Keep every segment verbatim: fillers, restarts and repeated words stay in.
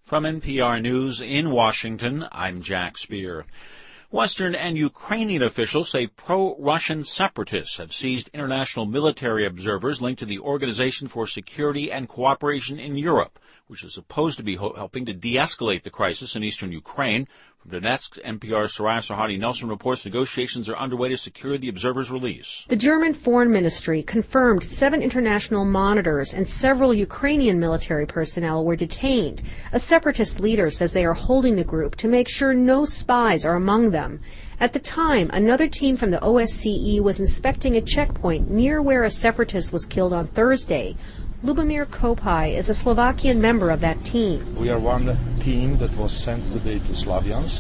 From N P R News in Washington, I'm Jack Speer. Western and Ukrainian officials say pro-Russian separatists have seized international military observers linked to the Organization for Security and Cooperation in Europe, which is supposed to be ho- helping to de-escalate the crisis in eastern Ukraine. From Donetsk, N P R's Soraya Sarhadi Nelson reports negotiations are underway to secure the observers' release. The German Foreign Ministry confirmed seven international monitors and several Ukrainian military personnel were detained. A separatist leader says they are holding the group to make sure no spies are among them. At the time, another team from the O S C E was inspecting a checkpoint near where a separatist was killed on Thursday. Lubomir Kopaj is a Slovakian member of that team. We are one team that was sent today to Slaviansk.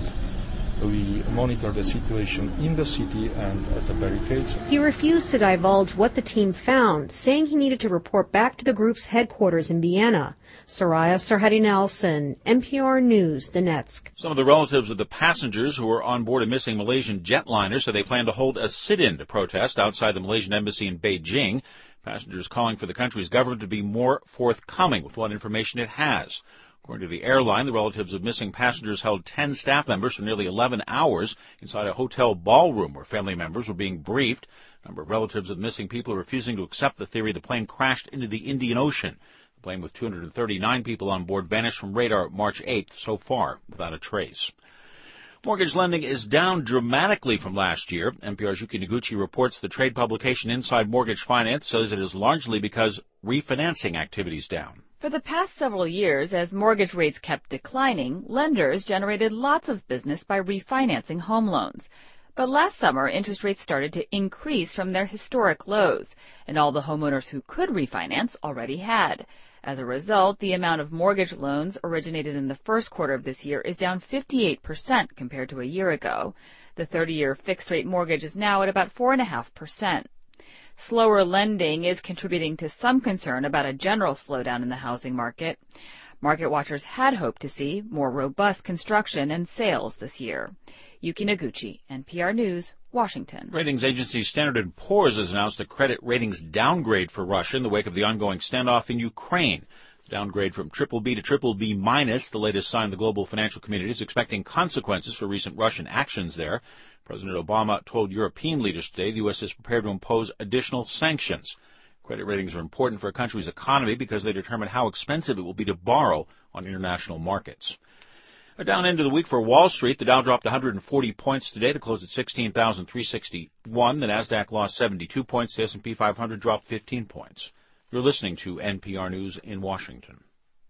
We monitor the situation in the city and at the barricades. He refused to divulge what the team found, saying he needed to report back to the group's headquarters in Vienna. Soraya Sarhadi Nelson, N P R News, Donetsk. Some of the relatives of the passengers who were on board a missing Malaysian jetliner say they plan to hold a sit-in to protest outside the Malaysian embassy in Beijing. Passengers calling for the country's government to be more forthcoming with what information it has. According to the airline, the relatives of missing passengers held ten staff members for nearly eleven hours inside a hotel ballroom where family members were being briefed. A number of relatives of the missing people are refusing to accept the theory the plane crashed into the Indian Ocean. The plane with two hundred thirty-nine people on board vanished from radar March eighth so far without a trace. Mortgage lending is down dramatically from last year. N P R's Yuki Noguchi reports the trade publication Inside Mortgage Finance says it is largely because refinancing activity is down. For the past several years, as mortgage rates kept declining, lenders generated lots of business by refinancing home loans. But last summer, interest rates started to increase from their historic lows, and all the homeowners who could refinance already had. As a result, the amount of mortgage loans originated in the first quarter of this year is down fifty-eight percent compared to a year ago. The thirty-year fixed-rate mortgage is now at about four point five percent. Slower lending is contributing to some concern about a general slowdown in the housing market. Market watchers had hoped to see more robust construction and sales this year. Yuki Noguchi, N P R News, Washington. Ratings agency Standard and Poor's has announced a credit ratings downgrade for Russia in the wake of the ongoing standoff in Ukraine. The downgrade from triple B to triple B minus, the latest sign the global financial community is expecting consequences for recent Russian actions there. President Obama told European leaders today the U S is prepared to impose additional sanctions. Credit ratings are important for a country's economy because they determine how expensive it will be to borrow on international markets. A down end of the week for Wall Street. The Dow dropped one hundred forty points today to close at sixteen thousand three hundred sixty-one. The Nasdaq lost seventy-two points. The S and P five hundred dropped fifteen points. You're listening to N P R News in Washington.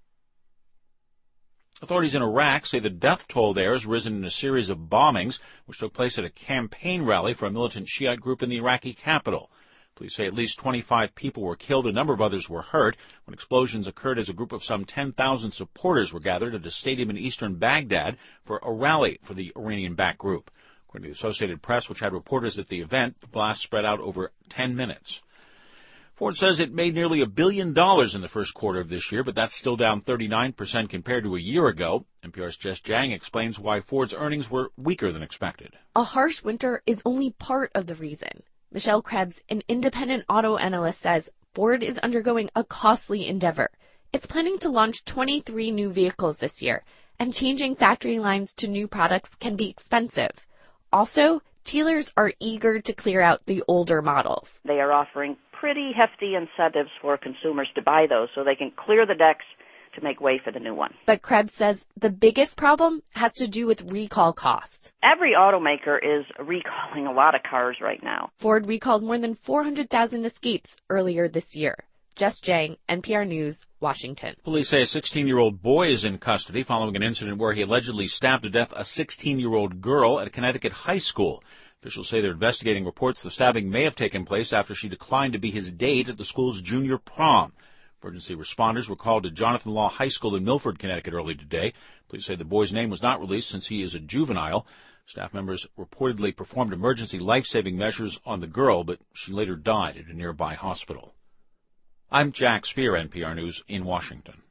Authorities in Iraq say the death toll there has risen in a series of bombings which took place at a campaign rally for a militant Shiite group in the Iraqi capital. Police say at least twenty-five people were killed. A number of others were hurt when explosions occurred as a group of some ten thousand supporters were gathered at a stadium in eastern Baghdad for a rally for the Iranian-backed group. According to the Associated Press, which had reporters at the event, the blast spread out over ten minutes. Ford says it made nearly a billion dollars in the first quarter of this year, but that's still down thirty-nine percent compared to a year ago. N P R's Jess Jang explains why Ford's earnings were weaker than expected. A harsh winter is only part of the reason. Michelle Krebs, an independent auto analyst, says Ford is undergoing a costly endeavor. It's planning to launch twenty-three new vehicles this year, and changing factory lines to new products can be expensive. Also, dealers are eager to clear out the older models. They are offering pretty hefty incentives for consumers to buy those so they can clear the decks to make way for the new one. But Krebs says the biggest problem has to do with recall costs. Every automaker is recalling a lot of cars right now. Ford recalled more than four hundred thousand Escapes earlier this year. Jess Jang, N P R News, Washington. Police say a sixteen-year-old boy is in custody following an incident where he allegedly stabbed to death a sixteen-year-old girl at a Connecticut high school. Officials say they're investigating reports the stabbing may have taken place after she declined to be his date at the school's junior prom. Emergency responders were called to Jonathan Law High School in Milford, Connecticut early today. Police say the boy's name was not released since he is a juvenile. Staff members reportedly performed emergency life-saving measures on the girl, but she later died at a nearby hospital. I'm Jack Speer, N P R News in Washington.